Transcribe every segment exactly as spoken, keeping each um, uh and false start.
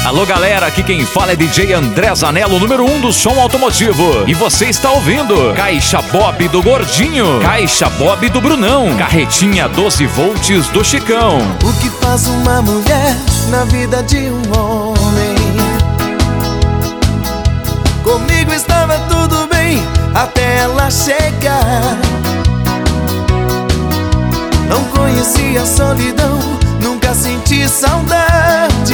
Alô galera, aqui quem fala é D J André Zanello, número um do som automotivo. E você está ouvindo Caixa Bob do Gordinho, Caixa Bob do Brunão, Carretinha doze volts do Chicão. O que faz uma mulher na vida de um homem? Comigo estava tudo bem até ela chegar. Não conhecia a solidão, nunca senti saudade.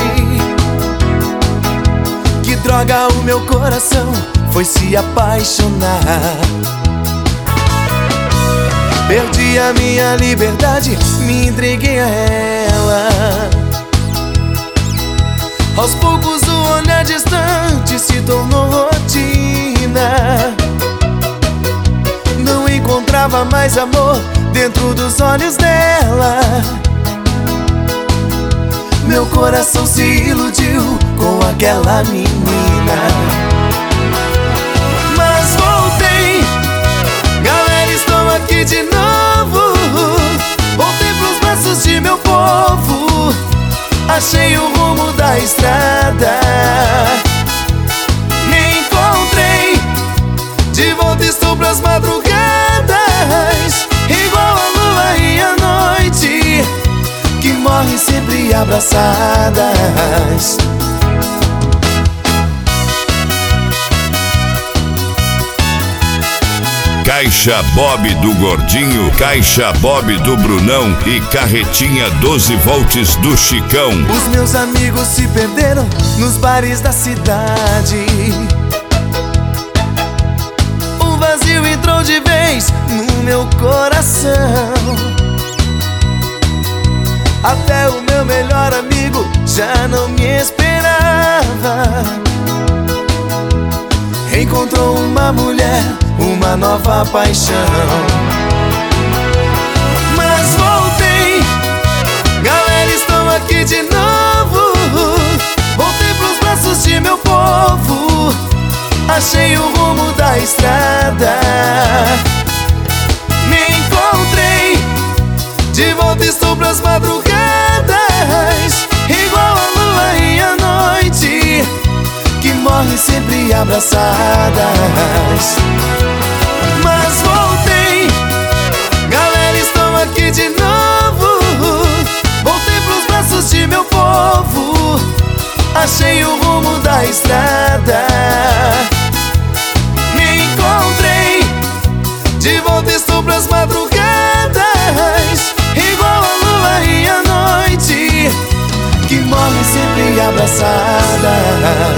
Que droga, o meu coração foi se apaixonar. Perdi a minha liberdade, me entreguei a ela. Aos poucos o olhar distante se tornou rotina. Não encontrava mais amor dentro dos olhos dela. Meu coração se iludiu com aquela menina. Mas voltei, galera, estou aqui de novo. Voltei pros braços de meu povo. Achei o rumo da estrada. Me encontrei, de volta estou pras madrugadas, igual a lua e a noite, que morrem sempre abraçadas. Caixa Bob do Gordinho, Caixa Bob do Brunão e Carretinha doze volts do Chicão. Os meus amigos se perderam nos bares da cidade. O vazio entrou de vez no meu coração. Até o meu melhor amigo já não me esperava. Encontrou uma mulher, uma nova paixão. Mas voltei, galera, estou aqui de novo. Voltei pros braços de meu povo. Achei o rumo da estrada. Me encontrei, de volta estou pras madrugadas, igual a lua e a noite, que morrem sempre abraçadas. Mas voltei, galera, estou aqui de novo. Voltei pros braços de meu povo. Achei o rumo da estrada. Me encontrei, de volta estou pras madrugadas, igual a lua e a noite, que morrem sempre abraçadas.